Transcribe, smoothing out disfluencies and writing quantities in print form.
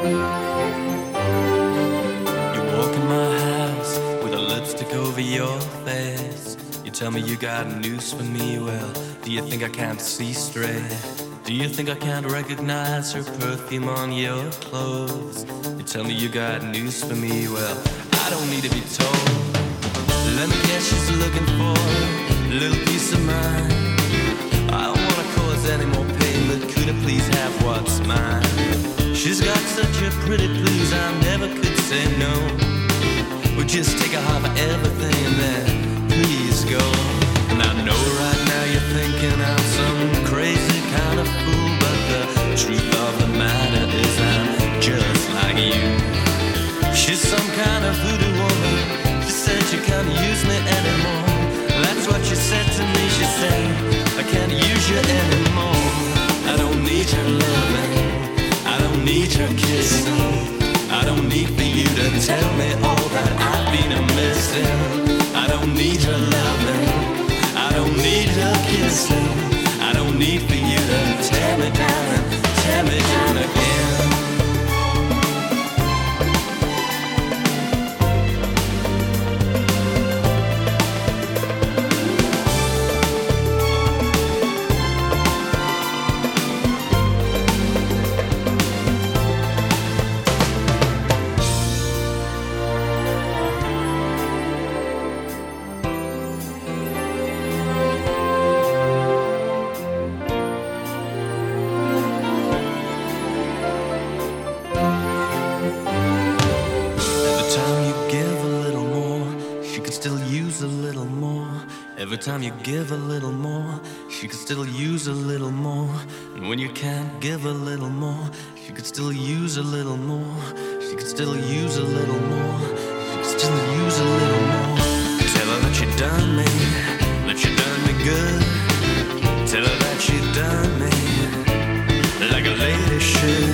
You walk in my house with a lipstick over your face. You tell me you got news for me. Well, do you think I can't see straight? Do you think I can't recognize her perfume on your clothes? You tell me you got news for me. Well, I don't need to be told. Let me guess, she's looking for a little peace of mind. I don't wanna cause any more pain, but could I please have what's mine? She's got such a pretty blues, I never could say no. We'll just take a half of everything and then please go. And I know right now you're thinking I'm some crazy kind of fool, but the truth of the matter is I'm just like you. She's some kind of voodoo woman. She said you can't use me anymore. That's what she said to me. She said I can't use you anymore. I don't need your loving, I don't need your kissing. I don't need for you to tell me all that I've been missing. I don't need your loving, I don't need your kissing. I don't need for you to tear me down and tear me down again. Every time you give a little more, she could still use a little more. And when you can't give a little more, she could still use a little more. She could still use a little more. She could still use a little more. Tell her that you done me, that you done me good. Tell her that you done me like a lady should.